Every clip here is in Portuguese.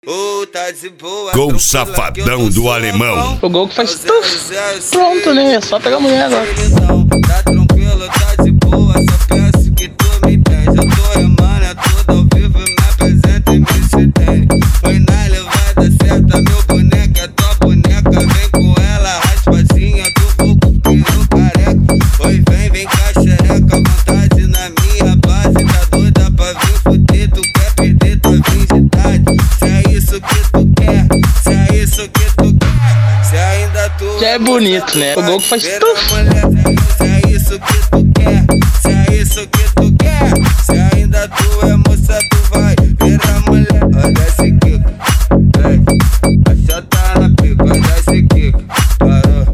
Gol safadão do alemão. O gol que faz tuf. Pronto, né? É só pegar a mulher agora. Tá tranquilo, tá de boa. Só peço que tu me pede. Eu tô remando, é tudo ao vivo. Me apresenta e me se tem. Foi na levada certa, meu boneco é tua boneca. Vem com ela, raspadinha que eu vou cumprir no careca. Foi, vem cá, xereca. Vontade na minha base. Tá doida pra vir fuder. Tu quer perder tua virgindade. Se é isso que tu quer, se é isso que tu quer. Se ainda tu Já é bonito, né? O gol que faz tuf. se é isso que tu quer, se é isso que tu quer. Se ainda tu é moça, tu vai virar mulher. Olha esse Kiko, vem, a chata na pica. Olha esse Kiko, parou,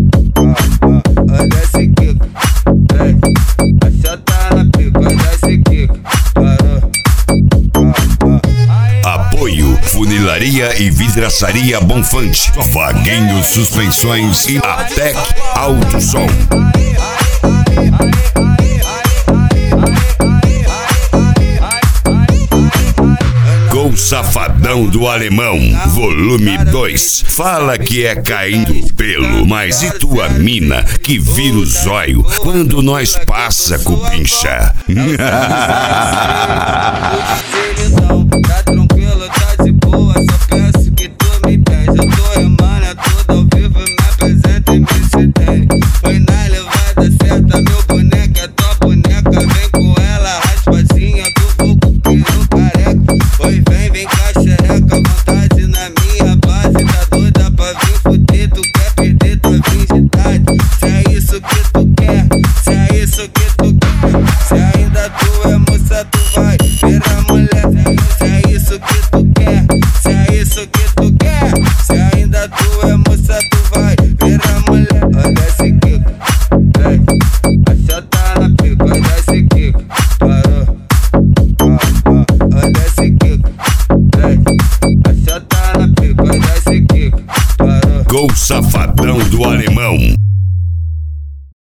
olha esse Kiko, vem, a chata na pica. Olha esse Kiko, parou. Apoio Funilaria e Vidraçaria Bonfante, Vaguinho Suspensões e Atec Alto Som. Gol safadão do alemão, volume 2. Fala que é caindo pelo, mas e tua mina que vira o zóio quando nós passa cupincha? Tá tranquilo, tá de boa. Só peço que tu me pede. Eu tô remando, é tudo ao vivo. Me apresenta e me se tem. Foi na levada certa, meu boneco é tua boneca. Vem com ela, raspadinha que eu vou cumprir no careca. Foi, vem cá, xereca. Vontade na minha base. Tá doida pra vir fuder. Tu quer perder tua virgindade. Se é isso que tu quer, se é isso que tu quer. Se ainda tu é moça, tu vai virar mulher. Se é isso que tu quer, se é isso que tu quer. Se ainda tu é moça, tu vai virar mulher. Olha esse Kiko, vem, a chata na pica. Olha esse Kiko, parou, olha esse Kiko, vem, a chata na pica. Olha esse Kiko, parou. Gol safadão do alemão.